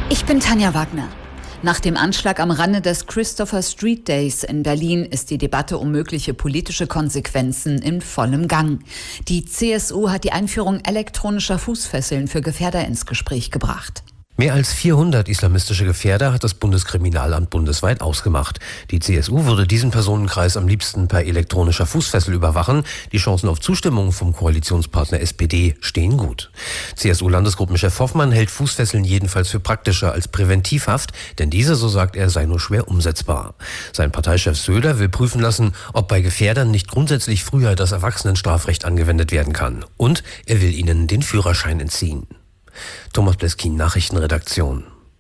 Ich bin Tanja Wagner. Nach dem Anschlag am Rande des Christopher Street Days in Berlin ist die Debatte um mögliche politische Konsequenzen in vollem Gang. Die CSU hat die Einführung elektronischer Fußfesseln für Gefährder ins Gespräch gebracht. Mehr als 400 islamistische Gefährder hat das Bundeskriminalamt bundesweit ausgemacht. Die CSU würde diesen Personenkreis am liebsten per elektronischer Fußfessel überwachen. Die Chancen auf Zustimmung vom Koalitionspartner SPD stehen gut. CSU-Landesgruppenchef Hoffmann hält Fußfesseln jedenfalls für praktischer als Präventivhaft, denn diese, so sagt er, sei nur schwer umsetzbar. Sein Parteichef Söder will prüfen lassen, ob bei Gefährdern nicht grundsätzlich früher das Erwachsenenstrafrecht angewendet werden kann. Und er will ihnen den Führerschein entziehen. Thomas Bleskin, Nachrichtenredaktion.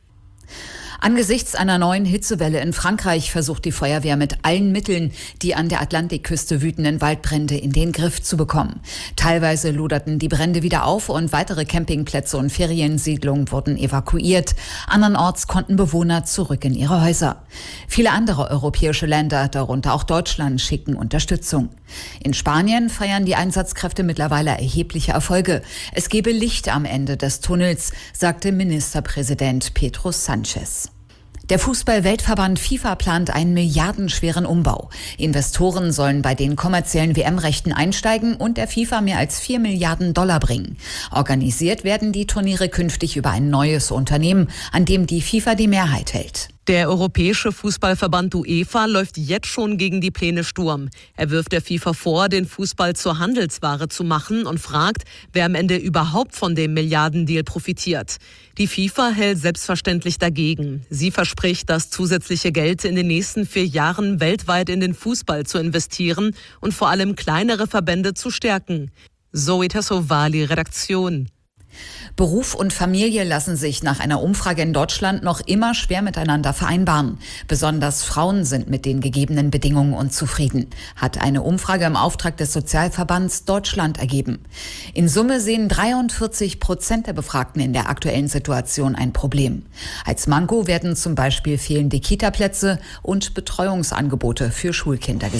Angesichts einer neuen Hitzewelle in Frankreich versucht die Feuerwehr mit allen Mitteln, die an der Atlantikküste wütenden Waldbrände in den Griff zu bekommen. Teilweise loderten die Brände wieder auf und weitere Campingplätze und Feriensiedlungen wurden evakuiert. Andernorts konnten Bewohner zurück in ihre Häuser. Viele andere europäische Länder, darunter auch Deutschland, schicken Unterstützung. In Spanien feiern die Einsatzkräfte mittlerweile erhebliche Erfolge. Es gebe Licht am Ende des Tunnels, sagte Ministerpräsident Pedro Sánchez. Der Fußball-Weltverband FIFA plant einen milliardenschweren Umbau. Investoren sollen bei den kommerziellen WM-Rechten einsteigen und der FIFA mehr als 4 Milliarden Dollar bringen. Organisiert werden die Turniere künftig über ein neues Unternehmen, an dem die FIFA die Mehrheit hält. Der Europäische Fußballverband UEFA läuft jetzt schon gegen die Pläne Sturm. Er wirft der FIFA vor, den Fußball zur Handelsware zu machen und fragt, wer am Ende überhaupt von dem Milliardendeal profitiert. Die FIFA hält selbstverständlich dagegen. Sie verspricht, das zusätzliche Geld in den nächsten 4 Jahren weltweit in den Fußball zu investieren und vor allem kleinere Verbände zu stärken. Zoe Tassovali, Redaktion. Beruf und Familie lassen sich nach einer Umfrage in Deutschland noch immer schwer miteinander vereinbaren. Besonders Frauen sind mit den gegebenen Bedingungen unzufrieden, hat eine Umfrage im Auftrag des Sozialverbands Deutschland ergeben. In Summe sehen 43% der Befragten in der aktuellen Situation ein Problem. Als Manko werden zum Beispiel fehlende Kita-Plätze und Betreuungsangebote für Schulkinder gesehen.